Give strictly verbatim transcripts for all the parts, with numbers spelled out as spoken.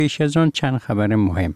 پیش از آن چند خبر مهم.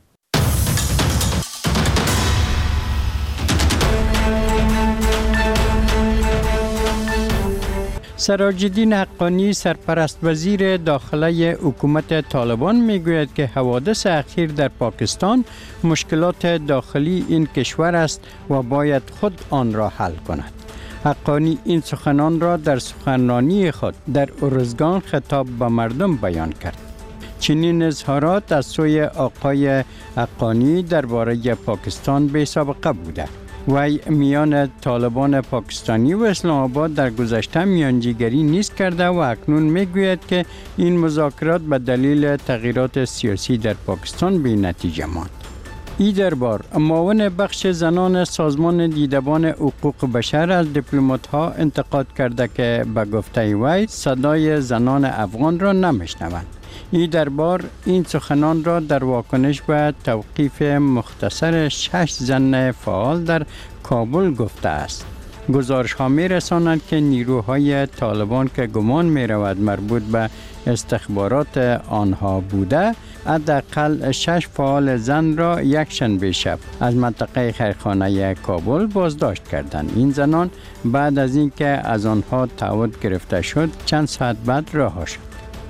سراج‌الدین حقانی سرپرست وزیر داخله حکومت طالبان میگوید که حوادث اخیر در پاکستان مشکلات داخلی این کشور است و باید خود آن را حل کند. حقانی این سخنان را در سخنرانی خود در ارزگان خطاب به مردم بیان کرد. چنین اظهارات از سوی آقای حقانی درباره پاکستان بی سابقه بوده. وی میان طالبان پاکستانی و اسلام آباد در گذشته میانجیگری نیز کرده و اکنون میگوید که این مذاکرات به دلیل تغییرات سیاسی در پاکستان بی نتیجه ماند. ای دربار معاون بخش زنان سازمان دیدبان حقوق بشر از دیپلمات‌ها انتقاد کرده که به گفته وی صدای زنان افغان را نمیشنوند. ای دربار این سخنان را در واکنش به توقیف مختصر شش زن فعال در کابل گفته است. گزارش ها می رسانند که نیروهای طالبان که گمان می رود مربوط به استخبارات آنها بوده، حداقل شش فعال زن را یک شنبه شب از منطقه خیرخانه کابل بازداشت کردند. این زنان بعد از اینکه از آنها تعهد گرفته شد چند ساعت بعد رها شد.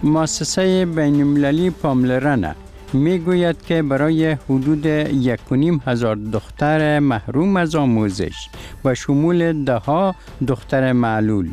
مؤسسه بین‌المللی پاملرنه می گوید که برای حدود یک و نیم هزار دختر محروم از آموزش و شمول ده ها دختر معلول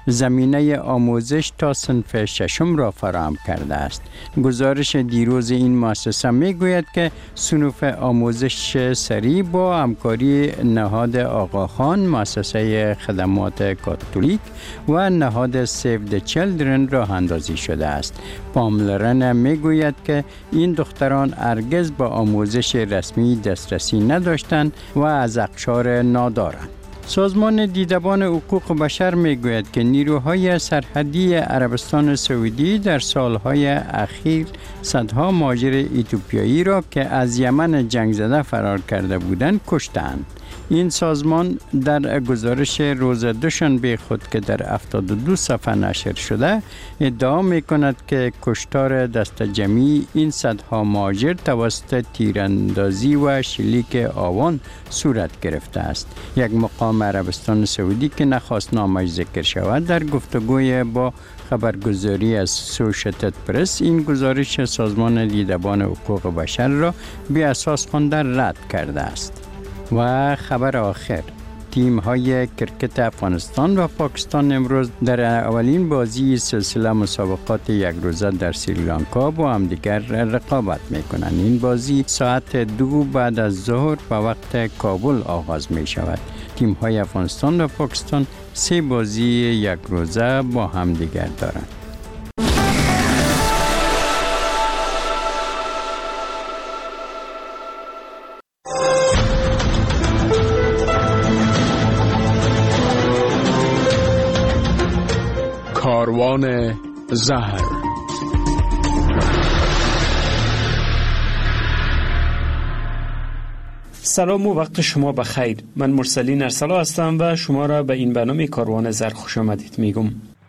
زمینه آموزش تا صنف ششم را فراهم کرده است. گزارش دیروز این مؤسسه می گوید که صنوف آموزش سریع با همکاری نهاد آقاخان، مؤسسه خدمات کاتولیک و نهاد سیو د چیلدرن راه اندازی شده است. پاملرن می گوید که این دختران هرگز به آموزش رسمی دسترسی نداشتند و از اقشار نادارند. سازمان دیدبان حقوق بشر میگوید که نیروهای سرحدی عربستان سعودی در سالهای اخیر صدها مهاجر اتیوپیایی را که از یمن جنگ زده فرار کرده بودند کشتند. این سازمان در گزارش روز دوشنبه خود که در هفتاد و دو صفحه نشر شده ادعا می کند که کشتار دست جمعی این صدها مهاجر توسط تیراندازی و شلیک آوان صورت گرفته است. یک مقام عربستان سعودی که نخواست نامش ذکر شود در گفتگوی با خبرگزاری از سوشیتد پرس این گزارش سازمان دیدبان حقوق بشر را بی اساس خوانده رد کرده است. و خبر آخر، تیم های کرکت افغانستان و پاکستان امروز در اولین بازی سلسله مسابقات یک روزه در سریلانکا با همدیگر رقابت می کنند. این بازی ساعت دو بعد از ظهر به وقت کابل آغاز می شود. تیم های افغانستان و پاکستان سه بازی یک روزه با همدیگر دارند. کاروان زهر. سلام و وقت شما بخیر. من مرسلین ارسلا هستم و شما را به این برنامه کاروان زهر خوش آمدید میگم.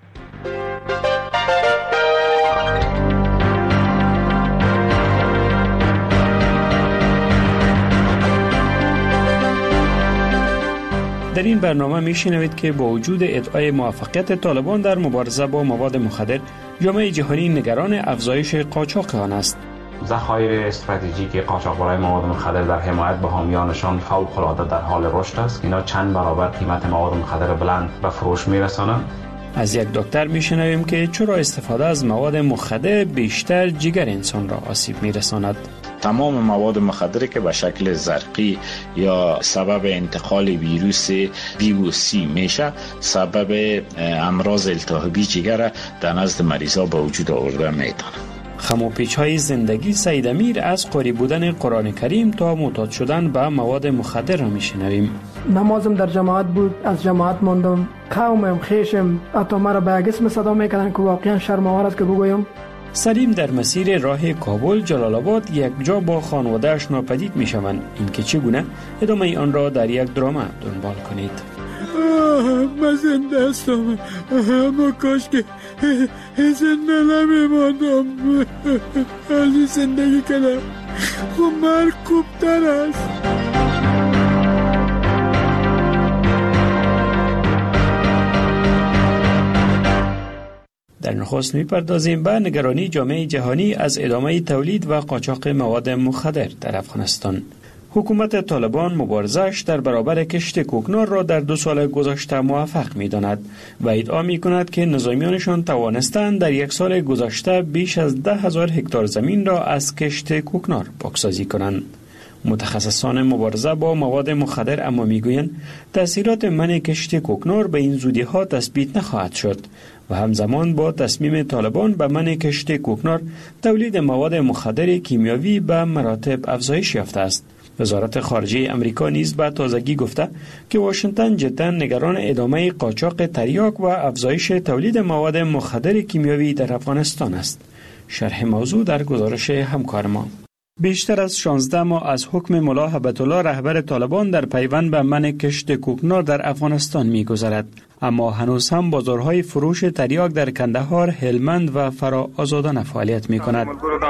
در این برنامه میشنوید که با وجود ادعای موفقیت طالبان در مبارزه با مواد مخدر، جامعه جهانی نگران افزایش قاچاق آن است. ذخایر استراتژیک قاچاقبران مواد مخدر در حمایت به حامیانشان فوق‌العاده در حال رشد است. اینا چند برابر قیمت مواد مخدر بلند به فروش میرسانند. از یک دکتر میشنویم که چرا استفاده از مواد مخدر بیشتر جگر انسان را آسیب میرساند. تمام مواد مخدری که به شکل زرقی یا سبب انتقال ویروس وی او سی میشه، سبب امراض التهابی جگر در نزد مریضا به وجود آورده میتونه. خم و پیچ های زندگی سید امیر از قاری بودن قرآن کریم تا معتاد شدن به مواد مخدر را میشنویم. نمازم در جماعت بود، از جماعت ماندم، قومم خیشم حتی مرا به یک اسم صدا میکنن که واقعا شرم‌آور است که بگویم. سلیم در مسیر راه کابل جلال آباد یک جا با خانواده‌اش ناپدید میشوند. این که چگونه؟ ادامه آن را در یک دراما دنبال کنید. من زنده هستم، اما کاش که زنده نمیماندم. از زندگی کنم و مرگ خوبتر است. در نخست می‌پردازیم به نگرانی جامعه جهانی از ادامه تولید و قاچاق مواد مخدر در افغانستان. حکومت طالبان مبارزه‌اش در برابر کشت کوکنار را در دو سال گذشته موفق می‌داند و ادعا می‌کند که نظامیانشان توانستند در یک سال گذشته بیش از ده هزار هکتار زمین را از کشت کوکنار پاکسازی کنند. متخصصان مبارزه با مواد مخدر اما میگویند تأثیرات منع کشت کوکنار به این زودی‌ها تثبیت نخواهد شد و همزمان با تصمیم طالبان به منع کشت کوکنار تولید مواد مخدر کیمیاوی به مراتب افزایش یافته است. وزارت خارجه امریکا نیز به تازگی گفته که واشنگتن جدا نگران ادامه قاچاق تریاک و افزایش تولید مواد مخدر کیمیاوی در افغانستان است. شرح موضوع در گزارش همکار ما. بیشتر از شانزده ماه از حکم ملا هبت الله رهبر طالبان در پیوند به منع کشت کوکنار در افغانستان می‌گذرد، اما هنوز هم بازارهای فروش تریاک در کندهار، هلمند و فرا آزادانه فعالیت می‌کند.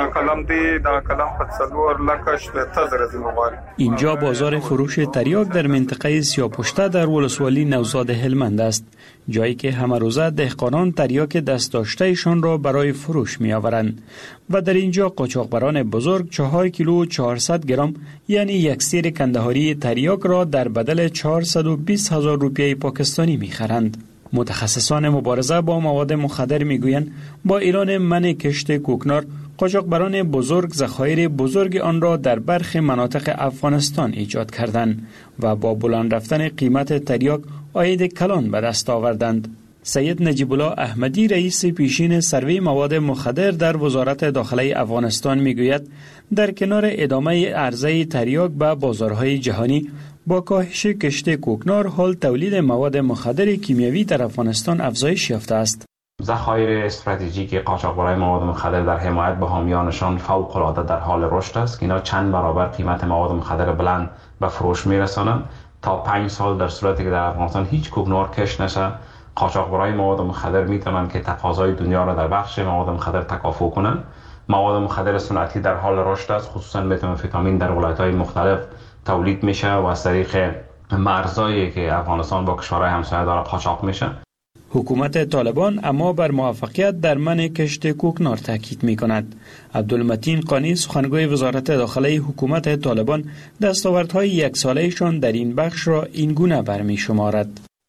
اینجا بازار فروش تریاک در منطقه سیاپشته در ولسوالی نوزاد هلمند است، جایی که همه روزه دهقانان تریاک دست داشته‌شان را برای فروش می‌آورند و در اینجا قاچاقبران بزرگ چهار کیلو و چهارصد گرم یعنی یک سیر کندهاری تریاک را در بدل چهارصد و بیست هزار روپیه پاکستانی می‌خرند. متخصصان مبارزه با مواد مخدر میگویند با اعلان منع کشت کوکنار قاچاقبران بزرگ ذخایر بزرگ آن را در برخی مناطق افغانستان ایجاد کردند و با بلند رفتن قیمت تریاک عاید کلان به دست آوردند. سید نجیب الله احمدی رئیس پیشین سروی مواد مخدر در وزارت داخله افغانستان میگوید در کنار ادامه عرضه تریاک به بازارهای جهانی با کاهش کشت کوکنار حال تولید مواد مخدر کیمیاوی در افغانستان افزایش یافته است. ذخایر استراتژیک قاچاقبرای مواد مخدر در حمایت به حامیانشان فوق العاده در حال رشد است که اینا چند برابر قیمت مواد مخدر بلند به فروش میرسانند. تا پنج سال در صورتی که در افغانستان هیچ کوکنار کشت نشه، قاچاقبرای مواد مخدر میتونن که تقاضای دنیا را در بخش مواد مخدر تکافؤ کنند. مواد مخدر صنعتی در حال رشد است، خصوصا متامفتامین در ولایت‌های مختلف تولید میشه و از طریق مرزایی که افغانستان با کشورهای همسایه داره قاچاق میشه. حکومت طالبان اما بر موفقیت در منع کشت کوکنار تاکید می‌کند. عبدالمتین قانی سخنگوی وزارت داخله حکومت طالبان دستاوردهای یک ساله‌شان در این بخش را این گونه برمی‌شمارد.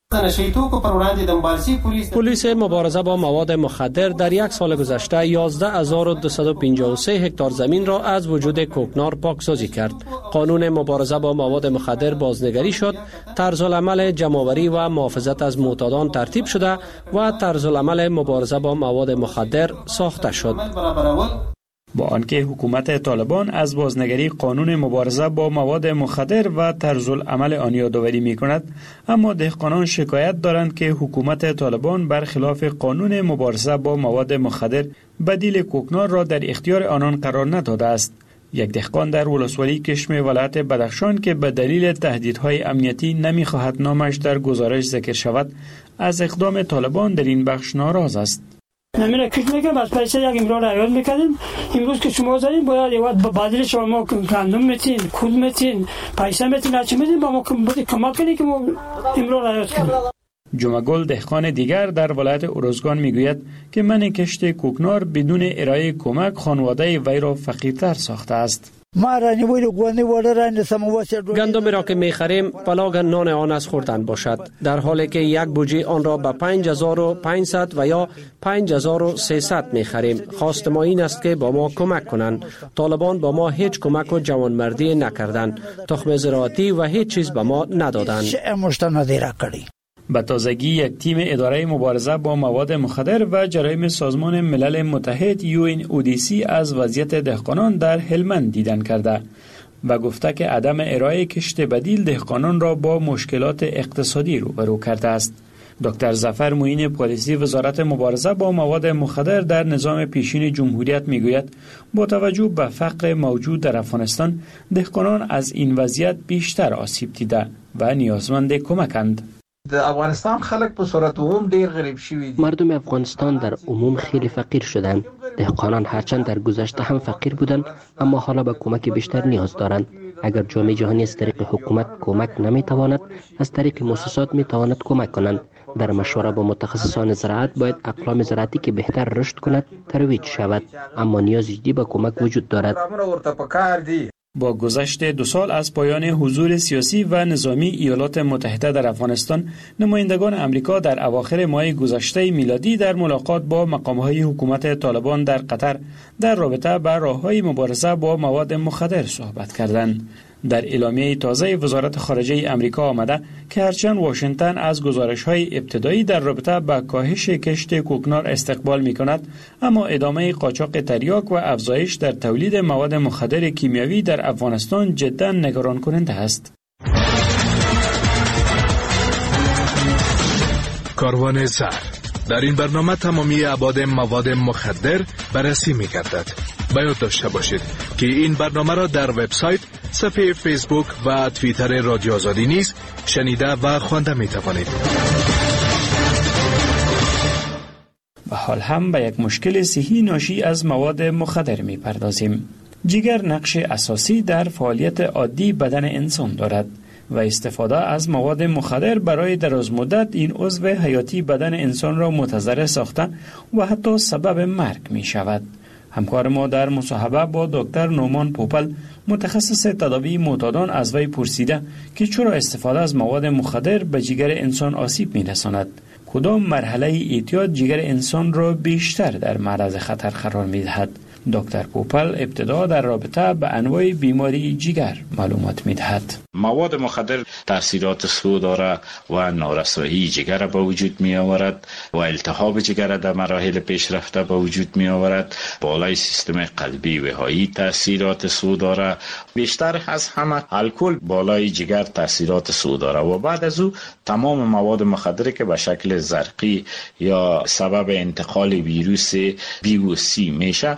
پلیس مبارزه با مواد مخدر در یک سال گذشته یازده هزار و دویست و پنجاه و سه هکتار زمین را از وجود کوکنار پاکسازی کرد. قانون مبارزه با مواد مخدر بازنگری شد، طرزالعمل جمع‌آوری و محافظت از معتادان ترتیب شده و طرزالعمل مبارزه با مواد مخدر ساخته شد. با آنکه حکومت طالبان از بازنگری قانون مبارزه با مواد مخدر و طرزالعمل آن یادآوری می‌کند، اما دهقانان شکایت دارند که حکومت طالبان برخلاف قانون مبارزه با مواد مخدر بدیل کوکنار را در اختیار آنان قرار نداده است. یک دهقان در ولسوالی کشم ولایت بدخشان که به دلیل تهدیدهای امنیتی نمی‌خواهد نامش در گزارش ذکر شود، از اقدام طالبان در این بخش ناراض است. نمیره کش میکنم از پیسه یک امرار عیاد میکنیم. امروز که شما زنیم باید یه وقت بدل شما گندم میتین، کود میتین، پیسه میتین، هرچی میتین با ما کمک کنید که ما امرار عیاد کنیم. جمعگل دهقان دیگر در ولایت ارزگان میگوید که منع کشت کوکنار بدون ارائه کمک خانواده وی را فقیرتر ساخته است. گندمی را که میخریم پلاگ نان آن از خوردن باشد، در حالی که یک بوجه آن را به پنج هزار و پانصد و یا پنج هزار و سیصد میخریم. خواست ما این است که با ما کمک کنند. طالبان با ما هیچ کمک و جوانمردی نکردند، تخم زراعتی و هیچ چیز به ما ندادند. به تازگی یک تیم اداره مبارزه با مواد مخدر و جرایم سازمان ملل متحد یو ان او دی سی از وضعیت دهقانان در هلمند دیدن کرده و گفته که عدم ارائه کشت بدیل دهقانان را با مشکلات اقتصادی روبرو کرده است. دکتر ظفر معین پالیسی وزارت مبارزه با مواد مخدر در نظام پیشین جمهوریت میگوید با توجه به فقر موجود در افغانستان دهقانان از این وضعیت بیشتر آسیب دیده و نیازمند کمکند. در افغانستان خلک په صورت عموم ډیر غریب شوي دي. مردم افغانستان در عموم خیلی فقیر شدند. دهقانان هرچند در گذشته هم فقیر بودند اما حالا به کمک بیشتر نیاز دارند. اگر جامعه جهانی از طریق حکومت کمک نمیتواند، از طریق مؤسسات میتواند کمک کنند. در مشوره با متخصصان زراعت باید اقلام زراعتی که بهتر رشد کند ترویج شود، اما نیاز جدی به کمک وجود دارد. با گذشت دو سال از پایان حضور سیاسی و نظامی ایالات متحده در افغانستان، نمایندگان امریکا در اواخر ماه گذشته میلادی در ملاقات با مقام‌های حکومت طالبان در قطر در رابطه با راه‌های مبارزه با مواد مخدر صحبت کردند. در اعلامیه تازه وزارت خارجه امریکا آمده که هرچند واشنگتن از گزارش‌های ابتدایی در رابطه با کاهش کشت کوکنار استقبال می‌کند، اما ادامه قاچاق تریاک و افزایش در تولید مواد مخدر کیمیایی در افغانستان جدا نگران کننده است. کاروان زهر در این برنامه تمامی ابعاد مواد مخدر بررسی می‌گردد. باید داشته باشید که این برنامه را در وبسایت، صفحه فیسبوک و توییتر رادیو آزادی نیز شنیده و خوانده می توانید. به حال هم به یک مشکل صحی ناشی از مواد مخدر می پردازیم. جگر نقش اساسی در فعالیت عادی بدن انسان دارد و استفاده از مواد مخدر برای دراز مدت این عضو حیاتی بدن انسان را متضرر ساخته و حتی سبب مرگ می شود. همکار ما در مصاحبه با دکتر نومان پوپل، متخصص تداوی معتادان، از وی پرسیده که چرا استفاده از مواد مخدر به جگر انسان آسیب می‌رساند. کدام مرحله اعتیاد جگر انسان را بیشتر در معرض خطر قرار می‌دهد؟ دکتر پوپل ابتدا در رابطه به انواع بیماری جگر معلومات می‌دهد. مواد مخدر تاثیرات سو داره و نارسایی جگر به وجود می آورد و التهاب جگر در مراحل پیشرفته به وجود می آورد. بالای سیستم قلبی و هایی تاثیرات سو داره. بیشتر از همه الکل بالای جگر تاثیرات سو داره و بعد از او تمام مواد مخدر که به شکل زرقی یا سبب انتقال ویروس بی و سی میشه،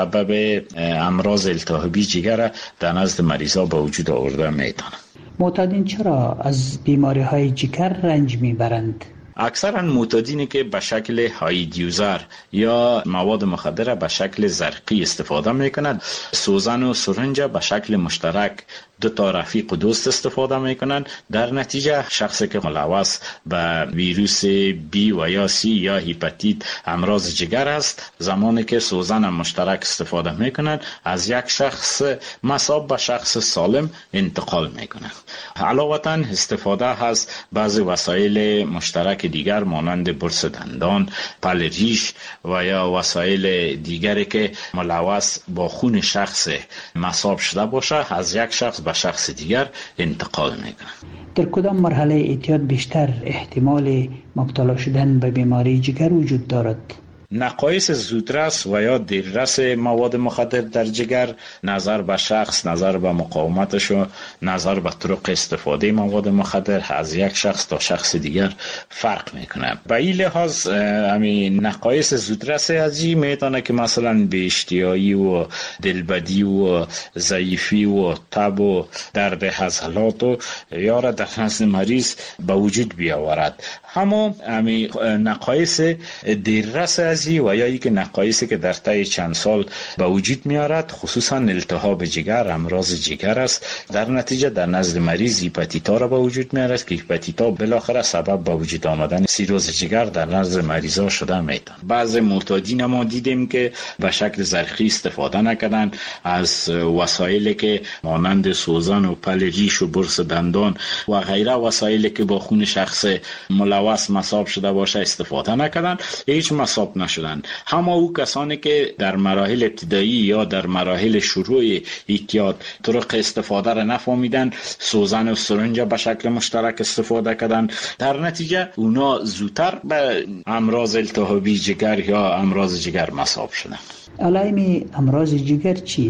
سبب امراض التهابی جگر در نزد مریضا به وجود آورده میتونه. معتادین چرا از بیماری های جگر رنج میبرند؟ اکثرا معتادینی که به شکل های دیوزر یا مواد مخدر به شکل زرقی استفاده میکنند، سوزن و سرنج به شکل مشترک دو تا رفیق و دوست استفاده میکنند. در نتیجه شخصی که ملوث به ویروس بی و یا سی یا هپاتیت امراض جگر است، زمانی که سوزن مشترک استفاده میکنند از یک شخص مصاب به شخص سالم انتقال میکنند. علاوه استفاده هست بعضی وسایل مشترک دیگر مانند برس دندان، پل ریش و یا وسایل دیگری که ملوث با خون شخص مصاب شده باشه از یک شخص به شخص دیگر انتقال میکنه. در کدام مرحله اعتیاد بیشتر احتمال مبتلا شدن به بیماری جگر وجود دارد؟ نقایص زودرس و یا دیررس مواد مخدر در جگر، نظر به شخص، نظر به مقاومتش و نظر به طرق استفاده مواد مخدر از یک شخص تا شخص دیگر فرق میکنه. به این لحاظ همین نقایص زودرس از این میتونه که مثلا به اشتیایی و دلبدی و ضعیفی و تب و درد عضلات و یا را در نزد مریض به وجود بیاورد. اما همین نقایص دیررس از و یا ای که نقایصی که در طی چند سال به وجود میارد، خصوصا التهاب جگر، امراض جگر است. در نتیجه در نزد مریض هپاتیتا را به وجود میارد که هپاتیتا بالاخره سبب به وجود آمدن سیروز جگر در نزد مریضا شده میتونه. بعض معتادین ما دیدیم که به شکل زرقی استفاده نکردن از وسایلی که مانند سوزن و پل ریش و برس دندان و غیره وسایلی که با خون شخص ملوث مصاب شده باشه استفاده نکردن، هیچ مصاب نشدن. همه او کسانی که در مراحل ابتدایی یا در مراحل شروع اعتیاد طرق استفاده را نفهمیدن، سوزن و سرنج به شکل مشترک استفاده کردن، در نتیجه اونا زودتر به امراض التهابی جگر یا امراض جگر مصاب شدن. علائم امراض جگر چیست؟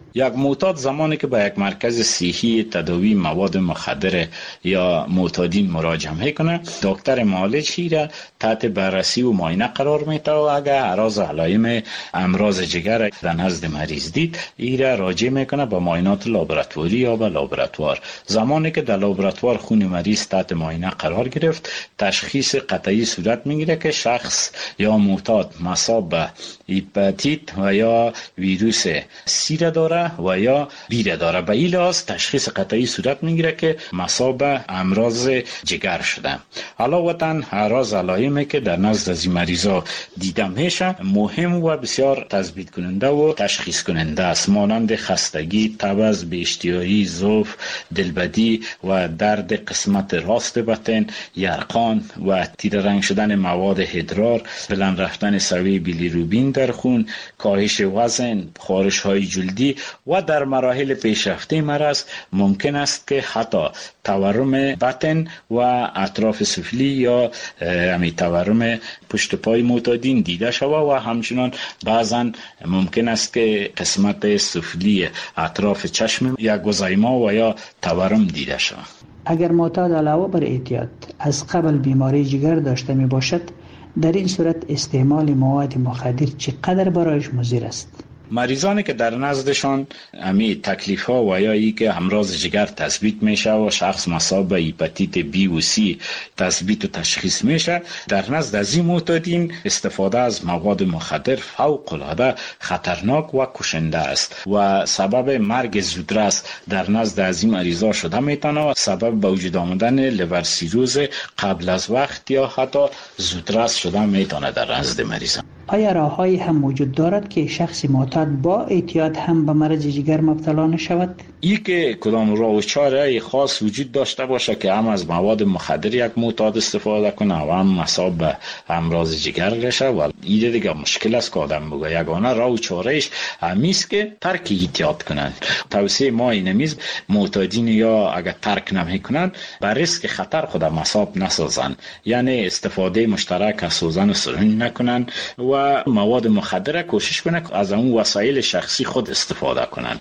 یک معتاد زمانی که به یک مرکز صحی تداوی مواد مخدر یا معتادین مراجعه میکنه، دکتر معالج را تحت بررسی و معاینه قرار میده و اگر اعراض علائم امراض جگر در نزد مریض دید، این را راجع میکنه به معاینات لابراتواری یا به لابراتوار. زمانی که در لابراتوار خون مریض تحت معاینه قرار گرفت، تشخیص قطعی صورت میگیره که شخص یا معتاد مصاب به هپاتیت و یا ویروس سی را داره و یا بی را داره. به این لحاظ تشخیص قطعی صورت میگیره که مصاب به امراض جگر شده. علاوه بر اعراض علائمی که در نزد از این مریضا دیده میشه، مهم و بسیار تثبیت کننده و تشخیص کننده است، مانند خستگی، تبس، بی‌اشتهایی، ضعف، دلبدی و درد قسمت راست بطن، یرقان و تیره رنگ شدن مواد ادرار، بلند رفتن سویه بیلیروبین در خون، کاهش وزن، خارش های جلدی و در مراحل پیشرفته مرض ممکن است که حتی تورم بطن و اطراف سفلی یا همی تورم پشت پای معتادین دیده شود و همچنان بعضا ممکن است که قسمت سفلی اطراف چشم یا گزایما و یا تورم دیده شود. اگر معتاد علاوه بر اعتیاد از قبل بیماری جگر داشته می باشد، در این صورت استعمال مواد مخدر چقدر برایش مضر است؟ مریضانی که در نزدشان امی تکلیف ها و یا ای که امراض جگر تثبیت میشه و شخص مصاب به هپاتیت بی و سی تثبیت و تشخیص میشه، در نزد از این معتادین استفاده از مواد مخدر فوق العاده خطرناک و کشنده است و سبب مرگ زودرس در نزد از این مریضا شده میتونه و سبب به وجود آمدن لیور سیروز قبل از وقت یا حتی زودرس شده میتونه در نزد مریضان. آیا راههایی هم موجود دارد که شخص معتاد با اعتیاد هم به مرض جگر مبتلا نشود؟ ای که کدام راه و چاره خاص وجود داشته باشه که هم از مواد مخدر یک معتاد استفاده کنه و هم مصاب به امراض جگر بشه و این دیگه مشکل است که آدم بگه. یگانه راه و چارهش همیست که ترک اعتیاد کنند. توصیه ما اینمیز معتادین یا اگر ترک نمیکنند بر ریسک خطر خود مصاب نسازند، یعنی استفاده مشترک از سوزن و سرنج نکنند و مواد مخدر کوشش کنند که از اون وسایل شخصی خود استفاده کنند.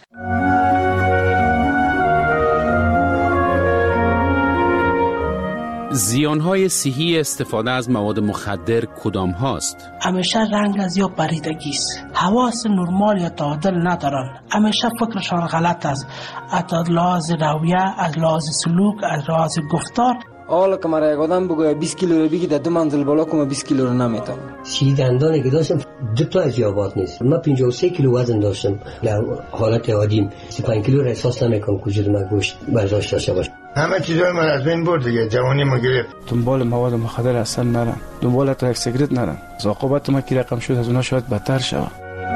زیانهای صحی استفاده از مواد مخدر کدام هاست؟ همیشه رنگ از یا پریدگی است، حواس نرمال یا تعادل ندارن، همیشه فکرشان غلط است، از لحاظ رویه، از لحاظ سلوک، از لحاظ گفتار. حالا که مرا یک آدم بگوید بیست کیلو رو بگی در دو منزل بالا کنم بیست کیلو رو نمیتونم. سی دندانی که داشتم دو تا از یابات نیست. من پنجاه و سه کیلو وزن داشتم. در حالت عادیم سی و پنج کیلو را احساس نمیکنم که وجود من گوشت برداشت داشته باشه. همه چیزای من از بین برد دیگه، جوانی ما گرفت. دنبال مواد مخدر اصلا نرم، دنبال تا یک سیگرت نرم. عاقبت ما کی رقم شد از اونها شاید بدتر شود.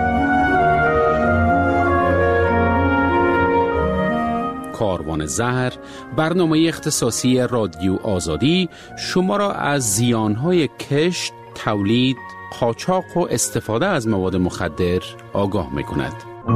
کاروان زهر، برنامه اختصاصی رادیو آزادی شما را از زیانهای کشت، تولید، قاچاق و استفاده از مواد مخدر آگاه می‌کند.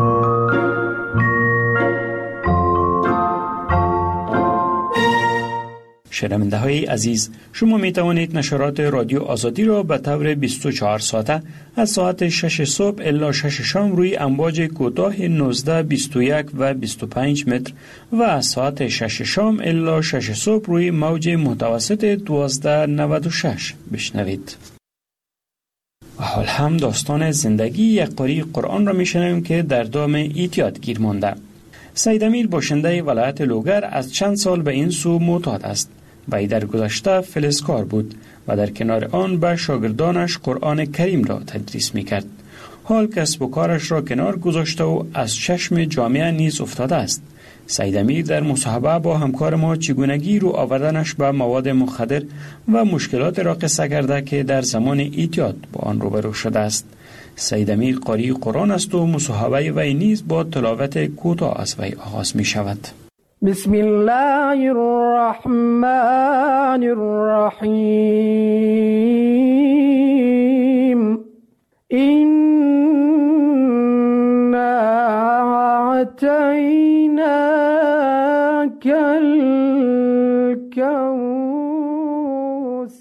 شنونده های عزیز، شما می توانید نشرات رادیو آزادی را به طور بیست و چهار ساعته از ساعت شش صبح الی شش شام روی امواج کوتاه نوزده، بیست و یک و بیست و پنج متر و از ساعت شش شام الی شش صبح روی موج متوسط دوازده نود و شش بشنوید. و حال هم داستان زندگی یک قاری قرآن را می شنویم که در دام اعتیاد گیر مانده. سید امیر باشنده ولایت لوگر از چند سال به این سو معتاد است. وی در گذشته فلزکار بود و در کنار آن به شاگردانش قرآن کریم را تدریس می کرد. حال کسب و کارش را کنار گذاشته و از چشم جامعه نیز افتاده است. سید امیر در مصاحبه با همکار ما چگونگی رو آوردنش به مواد مخدر و مشکلات را قصه کرده که در زمان اعتیاد با آن روبرو شده است. سید امیر قاری قرآن است و مصاحبه وی نیز با تلاوت کوتاه از وی آغاز می شود. بسم الله الرحمن الرحیم إنا أعطيناك الكوثر.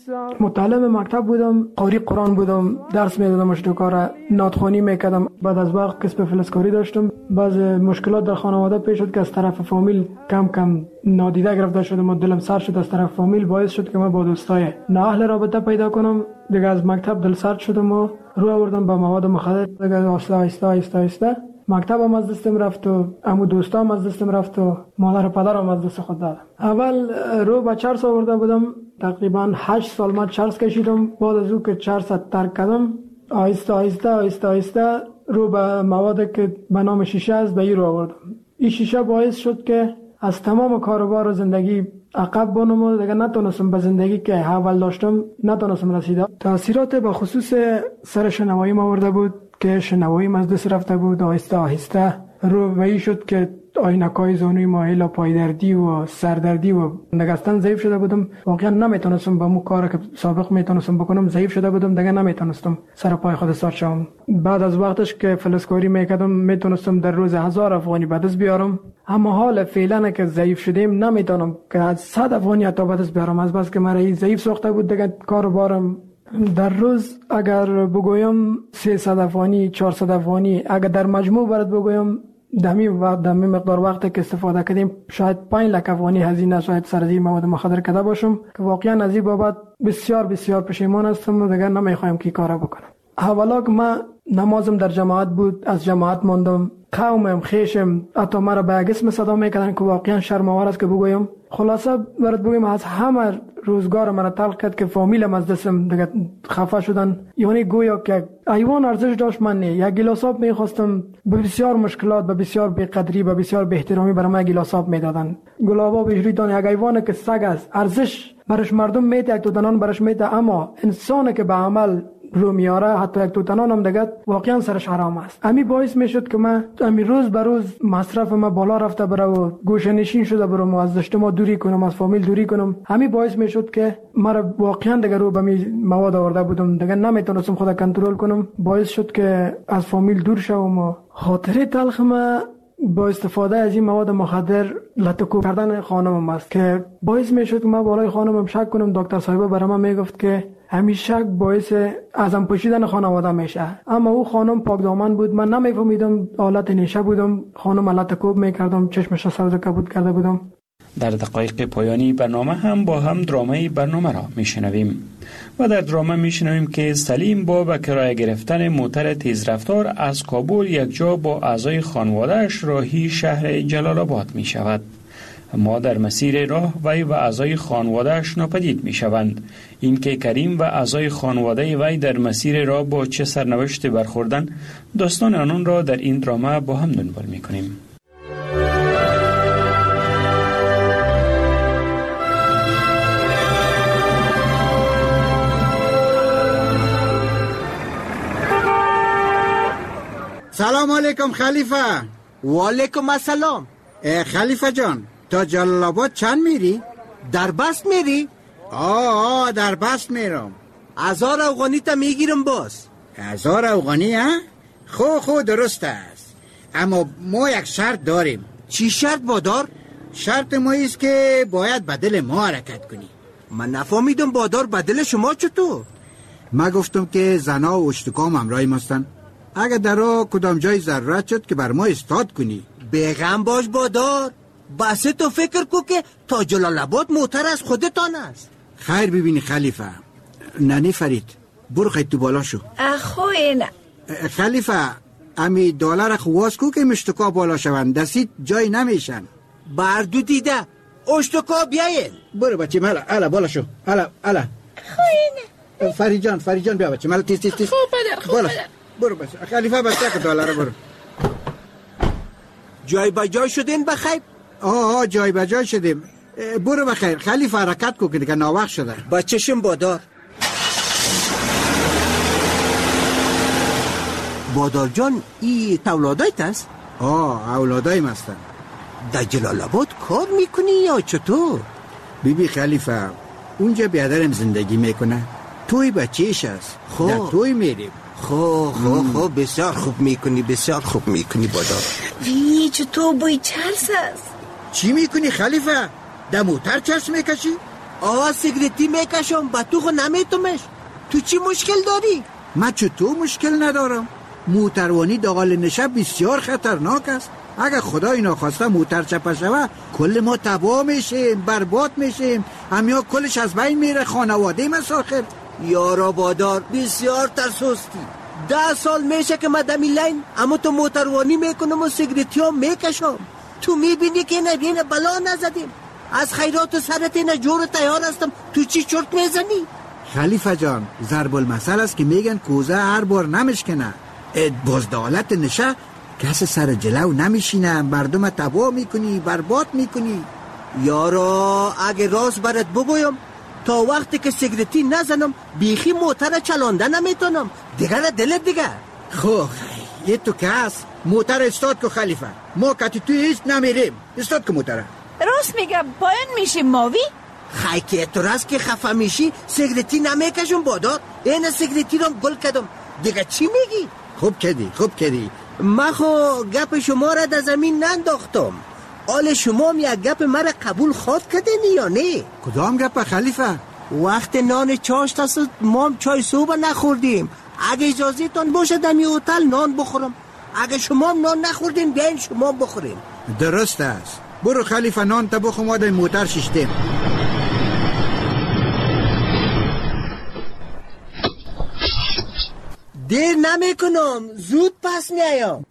متعلم مکتب بودم، قاری قرآن بودم، درس میدادم، اشتکار نادخوانی میکردم. بعد از وقت کسب فلزکاری داشتم. بعض مشکلات در خانواده پیش شد که از طرف فامیل کم کم نادیده گرفته شدم و دلم سر شد از طرف فامیل. باعث شد که من با دوستای نااهل رابطه پیدا کنم. دیگه از مکتب دل سرد شدم و رو آوردم به مواد مخدر. دیگه آهسته آهسته آهسته آهسته مکتبم از دستم رفت و عمو دوستام از دستم رفت و مادر و پدرم از دست خود دادم. اول رو به چرس آورده بودم، تقریبا هشت سال من چرس کشیدم. بعد از او که چرس ترک کردم آهسته آهسته آهسته آهسته رو به مواد که به نام شیشه است به این رو آوردم. این شیشه باعث شد که از تمام کاروبار و زندگی عقب بانم و دیگه نتونستم به زندگی که اول داشتم نتونستم رسیدم. تاثیرات به خصوص سر شنوایی ما آورده بود که شنوایی از دست رفته بود. آهسته آهسته رو وی شد که آینکای زانوی مایل و پایدردی و سردردی و نگستن ضعیف شده بودم. واقعا نمیتونستم با مو کار که سابق میتونستم بکنم ضعیف شده بودم، دیگه نمیتونستم سر پای خود استاد شوم. بعد از وقتش که فلزکاری میکردم میتونستم در روز هزار افغانی به دست بیارم، اما حال فعلا که ضعیف شدیم نمیتونم که از صد افغانی حتی به دست بیارم. از بس که مرا ضعیف ساخته بود دیگه کاروبارم در روز اگر بگویم سیصد افغانی چهارصد افغانی، اگر در مجموع برات بگویم دمی و دمی مقدار وقتی که استفاده کردیم شاید پنج لک افغانی هزینه شاید سر از این مواد مخدر کرده باشم که واقعا از این بابت بسیار بسیار پشیمان هستم و دیگر نمیخوایم که کارا بکنم. اولا که من نمازم در جماعت بود، از جماعت ماندم، قومم خیشم حتی مرا به اسم صدا میکردن که واقعا شرم‌آور است که بگویم. خلاصه برات بگویم از همه روزگار مرا تلخ کرد که فامیلم از دستم دیگه خفه شدن. یعنی گویا که ایوان ارزش داشت من نه. یک گیلاس آب میخواستم به بسیار مشکلات، به بسیار بی‌قدری، به بسیار بی‌احترامی برای من گیلاس آب میدادن. گلاب آب اجریدان یک ایوان که سگ است، ارزش برش مردم میده، یک دونان برش میده، اما انسانی که به عمل رو میاره حتی یک توتنان هم دیگه واقعا سرش حرام است. امی باعث میشد که من امی روز به روز مصرف ما بالا رفته بره و گوشه نشین شده برم و از اجتماع دوری کنم، از فامیل دوری کنم. امی باعث میشد که مرا واقعا دیگه رو به می مواد آورده بودم، دیگه نمیتونستم خود کنترل کنم. باعث شد که از فامیل دور شوم و خاطره تلخ ما با استفاده از این مواد مخدر لطکو کردن خانمم است که باعث میشد که من بالای خانمم شک کنم. دکتر صاحب برای من میگفت که همین شک باعث ازم پوشیدن خانواده میشه، اما او خانم پاک دامن بود. من نمیفهمیدم، حالت نیشه بودم، خانم لطکوب میکردم، چشمش سبز کبود کرده بودم. در دقایق پایانی برنامه هم با هم درامه برنامه را میشنویم و در درامه میشنویم که سلیم با به کرایه گرفتن موتر تیزرفتار از کابل یک جا با اعضای خانواده‌اش راهی شهر جلال آباد می شود. اما در مسیر راه وی و اعضای خانواده‌اش ناپدید می شوند. این که کریم و اعضای خانواده وی در مسیر راه با چه سرنوشت برخوردن، داستان آنان را در این درامه با هم دنبال می کنیم. سلام علیکم خلیفه. و علیکم السلام. خلیفه جان، تا جلال آباد چند میری؟ در بست میری؟ آه آه در بست میرم. هزار افغانی تا میگیرم باز. هزار افغانی ها؟ خو خو درست است، اما ما یک شرط داریم. چی شرط بادار؟ شرط ما است که باید بدل ما حرکت کنی. من نفهمیدم بادار، بدل شما چطور؟ ما گفتم که زنا و اشتکام همراهی ماستن، اگر در راه کدام جای ضرورت شد که بر ما استاد کنی. بیغم باش بادار، بس تو فکر کو که تا جلال آباد موتر از خودتان است. خیر ببینی خلیفه. ننی فرید برو خیلی تو بالا شو. اخوی نه خلیفه، امی دلار خواست کو که مشتکا بالا شوند، دستید جای نمیشن. بردو دیده اشتکا بیاین. برو بچه مالا، الا بالا شو. الا الا اخوی نه فرید جان، فرید جان بیا بچه مالا، تیز تیز تیز. خوب بدر خوب بدر. برو بچه خلیفه بچه که دلار برو. جای با جای شدین بخیر؟ آه آه جای با جای شدیم. برو بخیر خلیفه، حرکت کو که دیگه ناوقت شده. با چشم بادار. بادار جان، ای اولادایت است؟ آه اولادایم هستن. در جلال آباد کار میکنی یا چطور؟ بیبی خلیفه، اونجا بیادرم زندگی میکنه، توی بچهش است. خب در توی میریم. خب خب خب بسیار خوب میکنی، بسیار خوب میکنی بادار. وی چطور بوی چرس است؟ چی میکنی خلیفه؟ در موتر چرس میکشی؟ آه سیگریتی میکشم با تو خو نمیتومش. تو چی مشکل داری؟ من چطور مشکل ندارم؟ موتروانی داخل نشه بسیار خطرناک است. اگر خدای ناخواسته موتر چپه شوه کل ما تباه میشیم، برباد میشیم، همیا کلش از بین میره، خانواده مساخر. یارا بادار بسیار ترسوستی. ده سال میشه که من دمی لین اما تو موتروانی میکنم و سیگریتی ها میکشم. تو میبینی که اینه بینه بلا نزدیم. از خیرات سرت اینه جور تیار هستم، تو چی چرت میزنی؟ خلیفه جان ضرب المثل است که میگن کوزه هر بار نمشکنه. بزدالت نشه کس سر جلو نمیشینه، مردم تباه میکنی، برباد میکنی. یارا اگه راست برات بگویم تا وقتی که سیگریتی نزنم بیخی موتر چلانده نمیتونم. دیگر دلت دیگر. خب یه تو کس موتر استاد که خلیفه ما کتی توی هیچ نمیریم. استاد که موتره راست میگه باید میشیم ماوی. خی که اعتراض که خفه میشی سیگریتی نمیکشم بادار. این سیگریتی رو گل کردم. دیگه چی میگی؟ خوب کردی خوب کردی. من خو گپ شما را در زمین ننداختم. آل شما هم یک گپ مرا قبول خواد کردین یا نه؟ کدام گپ خلیفه؟ وقت نان چاشت است ما هم چای صبح نخوردیم. اگه اجازه تان باشه دمی هتل نان بخورم. اگه شما هم نان نخوردین بیاین شما بخوریم. درست است. برو خلیفه نان تا بخور ما در موتر ششتیم. دیر نمی کنم زود پس میایم.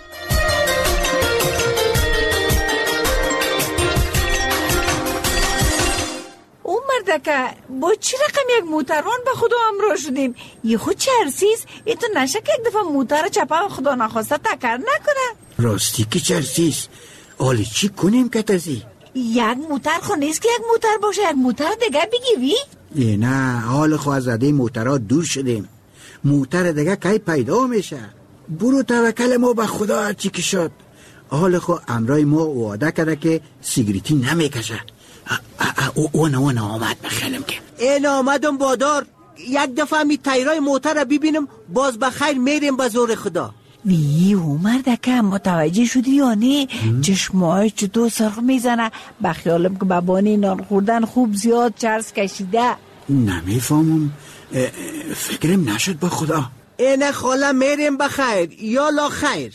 او مردکه با چی رقم یک موتروان به خدا امرا شدیم؟ یه خود چرسیز ای تو نشه که یک دفعه موتر چپه و خدا نخواسته تکر نکنه. راستی که چرسیز آلی چی کنیم که تزی؟ یک موتر خو نیست که یک موتر باشه، یک موتر دیگه بگیوی؟ یه نه حال خو از عده موترها دور شدیم. موتر دیگه کی پیدا میشه. برو توکل ما به خدا هرچی که شد. حال خو امرای ما وعده کرده که سیگریتی نمیکشه. اون اون آمد بخیلم که این آمدم بادار. یک دفعه می تیرای موتر رو ببینم باز بخیر میریم به زور خدا. وی او مردکه متوجه شدی یا نه؟ چشمای چطور سرخ میزنه. بخیالم که بابانی نان خوردن خوب زیاد چرس کشیده. نمیفهمم، فکرم نشد با خدا. اینه خاله میریم بخیر یا لا خیر.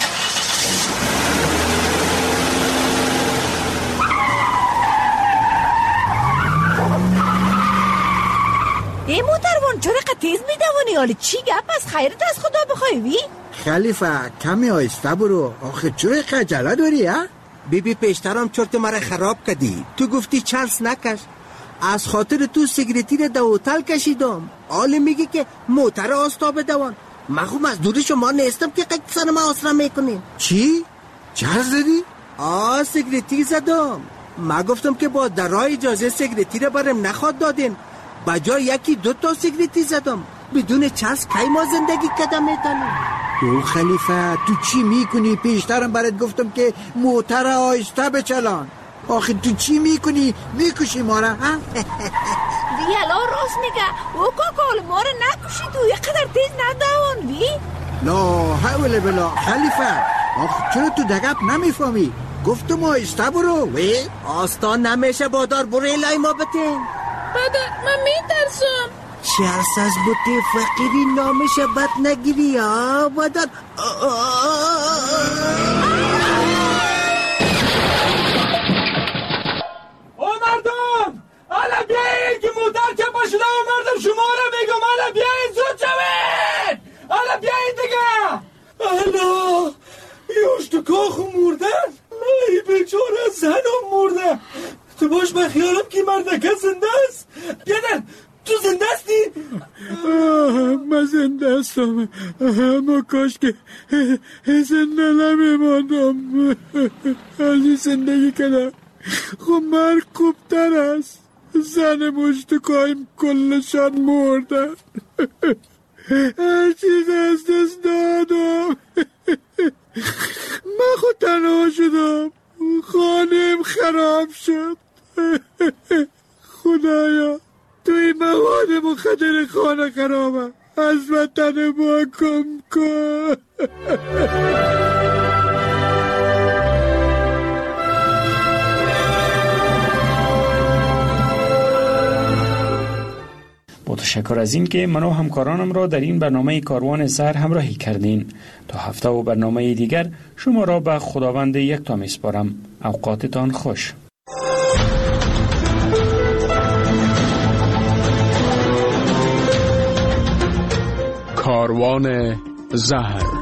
ای موتروان چرا تیز میدوانی؟ حالا چی گپ از خیرت از خدا بخوای وی؟ خلیفه کمی آیسته برو. آخه چرا خجله داری ها؟ بیبی پیشترم چرت مرا خراب کردی. تو گفتی چرس نکش. از خاطر تو سیگریتی رو در هتل کشیدم. حالا میگی که موتر آستابه دوان. من خوب از دوری شما نیستم که قد سر ما آسرا میکنیم. چی؟ چرس زدی؟ آه سیگریتی زدم. من گفتم که با درای اجازه سیگریتی رو برم نخواد دادین. بجای یکی دو تا سیگریتی زدم. بدون چرس کی ما زندگی کدام میتونیم؟ او خلیفه تو چی میکنی؟ پیشترم برات گفتم که موتر آیسته بچلان. آخه تو چی میکنی؟ میکشی ما را؟ دیالا راست میگه. او کاکال ما را نکشی تو. یقدر تیز ندوان وی. لا حول بلا خلیفه. آخه چرا تو دقیق نمیفهمی؟ گفتم آیسته برو وی. آستان نمیشه بادار. برو الهی ما بتین. بادر من میترسم. چرس از بوتی فقیری نامش بد نگیری ها بادر. او مردم حالا بیایید که موتر چپا شده و مردم شما را بگم. حالا بیایید زود شوید. حالا بیایید دیگه. حالا یه اشتکاخ مردن. ای بیچاره زنم مرده. تو باش من خیالم که مردکه زنده است. بیادر تو زنده استی؟ من زنده هستم اما کاش که زنده نمیماندم. حالی زندگی کنم. خب مرگ خوبتر است. زن مشتکایم کلشان مردن. هر چیز از دست دادم. من خود تنها شدم. خانم خراب شد. خدایا توی مواد مخدر خانه خرابه. از وطن ما کم کن. تشکر از این که من و همکارانم را در این برنامه کاروان زهر همراهی کردین. تا هفته و برنامه دیگر شما را به خداوند یکتا میسپارم. اوقاتتان خوش. کاروان زهر.